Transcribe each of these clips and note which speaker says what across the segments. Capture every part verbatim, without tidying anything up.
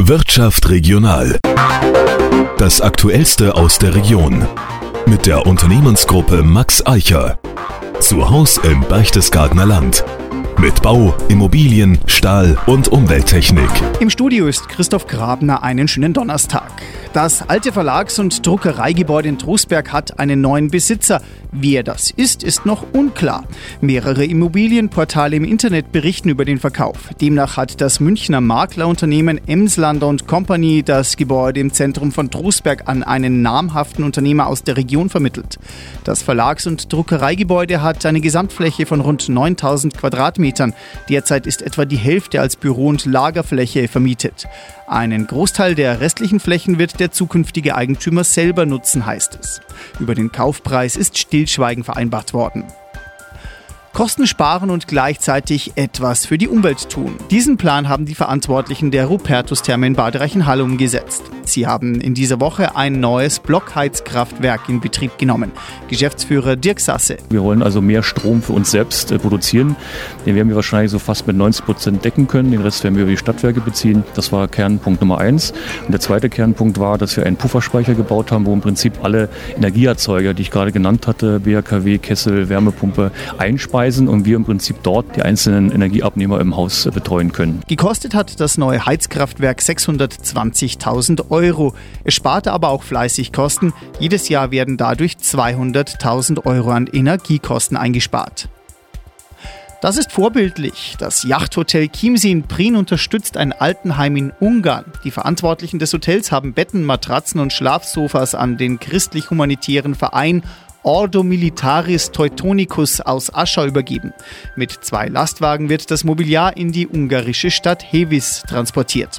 Speaker 1: Wirtschaft regional. Das Aktuellste aus der Region. Mit der Unternehmensgruppe Max Eicher. Zu Haus im Berchtesgadener Land. Mit Bau, Immobilien, Stahl und Umwelttechnik.
Speaker 2: Im Studio ist Christoph Grabner. Einen schönen Donnerstag. Das alte Verlags- und Druckereigebäude in Trostberg hat einen neuen Besitzer. Wer das ist, ist noch unklar. Mehrere Immobilienportale im Internet berichten über den Verkauf. Demnach hat das Münchner Maklerunternehmen Emslander und Company das Gebäude im Zentrum von Trostberg an einen namhaften Unternehmer aus der Region vermittelt. Das Verlags- und Druckereigebäude hat eine Gesamtfläche von rund neuntausend Quadratmetern. Derzeit ist etwa die Hälfte als Büro- und Lagerfläche vermietet. Einen Großteil der restlichen Flächen wird der zukünftige Eigentümer selber nutzen, heißt es. Über den Kaufpreis ist Stillschweigen vereinbart worden. Kosten sparen und gleichzeitig etwas für die Umwelt tun. Diesen Plan haben die Verantwortlichen der Rupertus-Therme in Bad Reichenhall umgesetzt. Sie haben in dieser Woche ein neues Blockheizkraftwerk in Betrieb genommen. Geschäftsführer Dirk Sasse.
Speaker 3: Wir wollen also mehr Strom für uns selbst äh, produzieren. Den werden wir wahrscheinlich so fast mit neunzig Prozent decken können. Den Rest werden wir über die Stadtwerke beziehen. Das war Kernpunkt Nummer eins. Und der zweite Kernpunkt war, dass wir einen Pufferspeicher gebaut haben, wo im Prinzip alle Energieerzeuger, die ich gerade genannt hatte, B H K W, Kessel, Wärmepumpe, einspeisen und wir im Prinzip dort die einzelnen Energieabnehmer im Haus betreuen können.
Speaker 2: Gekostet hat das neue Heizkraftwerk sechshundertzwanzigtausend Euro. Es sparte aber auch fleißig Kosten. Jedes Jahr werden dadurch zweihunderttausend Euro an Energiekosten eingespart. Das ist vorbildlich. Das Yachthotel Chiemsee in Prien unterstützt ein Altenheim in Ungarn. Die Verantwortlichen des Hotels haben Betten, Matratzen und Schlafsofas an den christlich-humanitären Verein Ordo Militaris Teutonicus aus Aschau übergeben. Mit zwei Lastwagen wird das Mobiliar in die ungarische Stadt Hevis transportiert.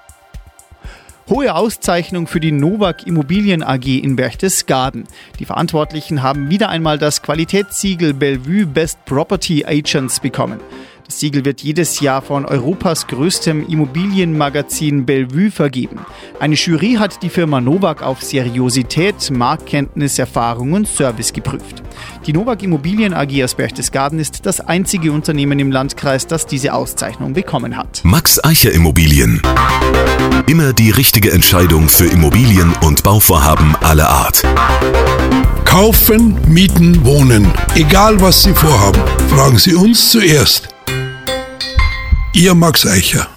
Speaker 2: Hohe Auszeichnung für die Novak Immobilien A G in Berchtesgaden. Die Verantwortlichen haben wieder einmal das Qualitätssiegel Bellevue Best Property Agents bekommen. Das Siegel wird jedes Jahr von Europas größtem Immobilienmagazin Bellevue vergeben. Eine Jury hat die Firma Novak auf Seriosität, Marktkenntnis, Erfahrung und Service geprüft. Die Novak Immobilien A G aus Berchtesgaden ist das einzige Unternehmen im Landkreis, das diese Auszeichnung bekommen hat.
Speaker 1: Max Eicher Immobilien. Immer die richtige Entscheidung für Immobilien und Bauvorhaben aller Art.
Speaker 4: Kaufen, mieten, wohnen. Egal was Sie vorhaben, fragen Sie uns zuerst. Ihr Max Eicher.